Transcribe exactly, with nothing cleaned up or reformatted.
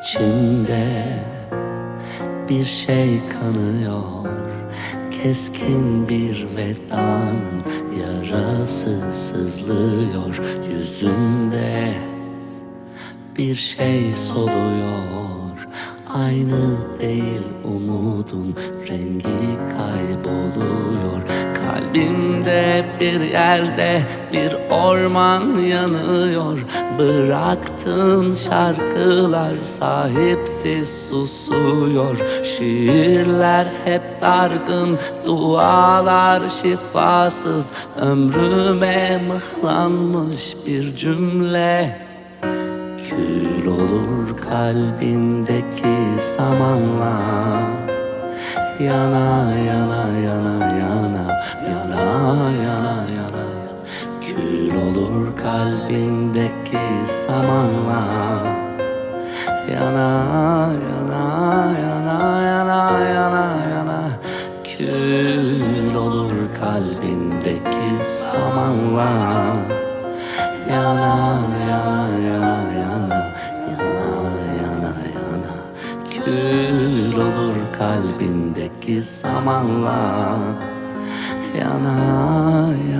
İçimde bir şey kanıyor, keskin bir vedanın yarası sızlıyor. Yüzümde bir şey soluyor, aynı değil umudun rengi kayboluyor. Kalbimde bir yerde bir orman yanıyor. Bıraktığın şarkılar sahipsiz susuyor. Şiirler hep dargın, dualar şifasız. Ömrüme mıhlanmış bir cümle. Kül olur kalbindeki samanla. Yana yana yana yana yana yana yana. Kül olur kalbindeki samanla. Yana yana yana yana yana yana. Kül olur kalbindeki samanla. Yana yana yana yana yana yana yana. Kül olur kalbindeki samanla. Yana